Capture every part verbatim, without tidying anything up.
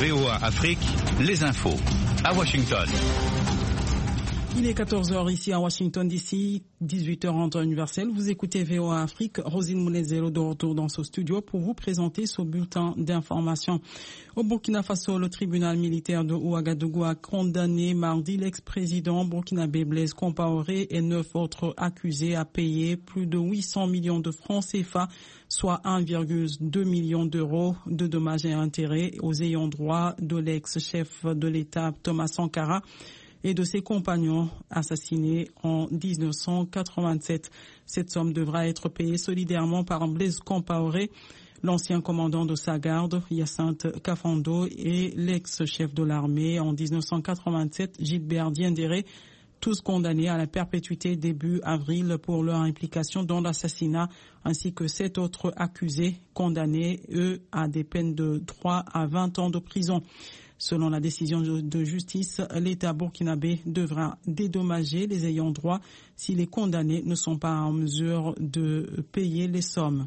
V O A Afrique, les infos à Washington. Il est quatorze heures ici à Washington D C, dix-huit heures en temps universel. Vous écoutez V O A Afrique. Rosine Mounezero de retour dans ce studio pour vous présenter ce bulletin d'information. Au Burkina Faso, le tribunal militaire de Ouagadougou a condamné mardi l'ex-président burkinabé Blaise Compaoré et neuf autres accusés à payer plus de huit cents millions de francs C F A, soit un virgule deux million d'euros de dommages et intérêts aux ayants droit de l'ex-chef de l'État Thomas Sankara et de ses compagnons assassinés en dix-neuf cent quatre-vingt-sept. Cette somme devra être payée solidairement par Blaise Compaoré, l'ancien commandant de sa garde, Hyacinthe Kafando, et l'ex-chef de l'armée en dix-neuf cent quatre-vingt-sept, Gilbert Diendéré, tous condamnés à la perpétuité début avril pour leur implication dans l'assassinat, ainsi que sept autres accusés condamnés, eux, à des peines de trois à vingt ans de prison. Selon la décision de justice, l'État burkinabé devra dédommager les ayants droit si les condamnés ne sont pas en mesure de payer les sommes.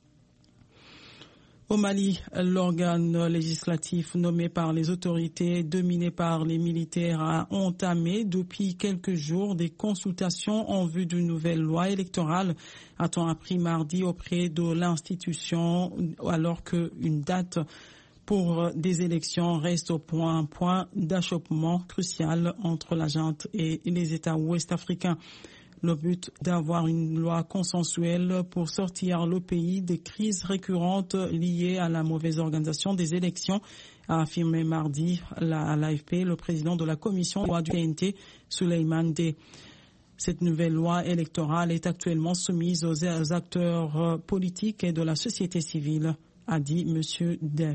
Au Mali, l'organe législatif nommé par les autorités, dominé par les militaires, a entamé depuis quelques jours des consultations en vue d'une nouvelle loi électorale, a-t-on appris mardi auprès de l'institution, alors qu'une date pour des élections reste au point, un point d'achoppement crucial entre la junte et les États ouest-africains. Le but d'avoir une loi consensuelle pour sortir le pays des crises récurrentes liées à la mauvaise organisation des élections, a affirmé mardi à l'A F P le président de la commission loi du P N T, Souleymane Dey. Cette nouvelle loi électorale est actuellement soumise aux acteurs politiques et de la société civile, a dit M. Dey.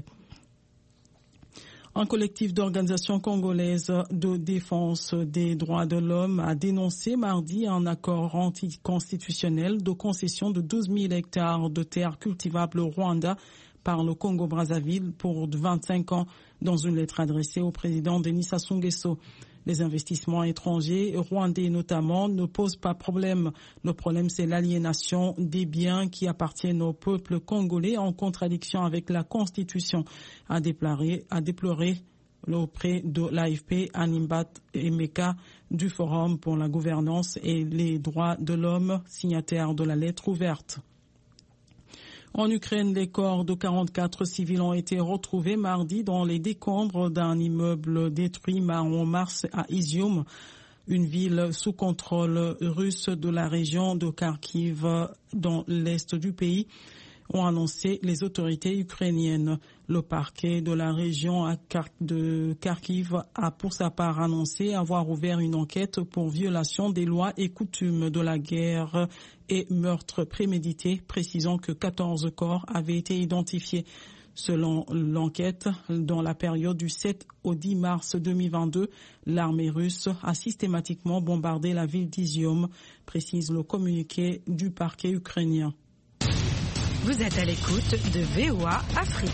Un collectif d'organisations congolaises de défense des droits de l'homme a dénoncé mardi un accord anticonstitutionnel de concession de douze mille hectares de terres cultivables au Rwanda par le Congo-Brazzaville pour vingt-cinq ans dans une lettre adressée au président Denis Sassou Nguesso. Les investissements étrangers, rwandais notamment, ne posent pas problème. Le problème, c'est l'aliénation des biens qui appartiennent au peuple congolais en contradiction avec la Constitution, a déploré, a déploré auprès de l'A F P Animbat Emeka du Forum pour la gouvernance et les droits de l'homme, signataire de la lettre ouverte. En Ukraine, les corps de quarante-quatre civils ont été retrouvés mardi dans les décombres d'un immeuble détruit en mars à Izium, une ville sous contrôle russe de la région de Kharkiv dans l'est du pays, ont annoncé les autorités ukrainiennes. Le parquet de la région de Kharkiv a pour sa part annoncé avoir ouvert une enquête pour violation des lois et coutumes de la guerre et meurtre prémédité, précisant que quatorze corps avaient été identifiés. Selon l'enquête, dans la période du sept au dix mars deux mille vingt-deux, l'armée russe a systématiquement bombardé la ville d'Izium, précise le communiqué du parquet ukrainien. Vous êtes à l'écoute de V O A Afrique.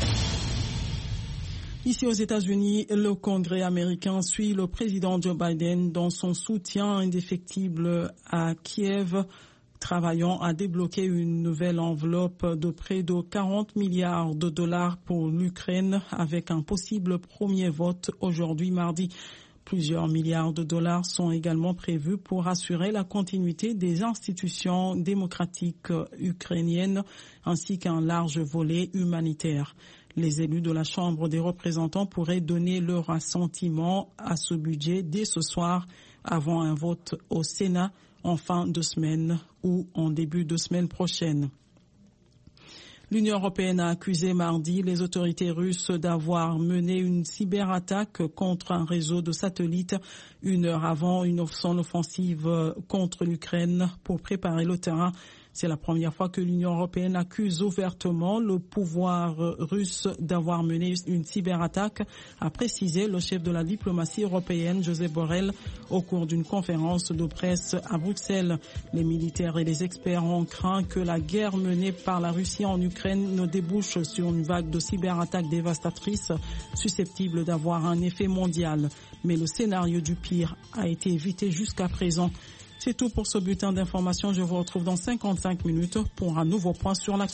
Ici aux États-Unis, le Congrès américain suit le président Joe Biden dans son soutien indéfectible à Kiev, travaillant à débloquer une nouvelle enveloppe de près de quarante milliards de dollars pour l'Ukraine avec un possible premier vote aujourd'hui mardi. Plusieurs milliards de dollars sont également prévus pour assurer la continuité des institutions démocratiques ukrainiennes ainsi qu'un large volet humanitaire. Les élus de la Chambre des représentants pourraient donner leur assentiment à ce budget dès ce soir avant un vote au Sénat en fin de semaine ou en début de semaine prochaine. L'Union européenne a accusé mardi les autorités russes d'avoir mené une cyberattaque contre un réseau de satellites une heure avant une son offensive contre l'Ukraine pour préparer le terrain. C'est la première fois que l'Union européenne accuse ouvertement le pouvoir russe d'avoir mené une cyberattaque, a précisé le chef de la diplomatie européenne, Josep Borrell, au cours d'une conférence de presse à Bruxelles. Les militaires et les experts ont craint que la guerre menée par la Russie en Ukraine ne débouche sur une vague de cyberattaques dévastatrices susceptibles d'avoir un effet mondial. Mais le scénario du pire a été évité jusqu'à présent. C'est tout pour ce bulletin d'information. Je vous retrouve dans cinquante-cinq minutes pour un nouveau point sur la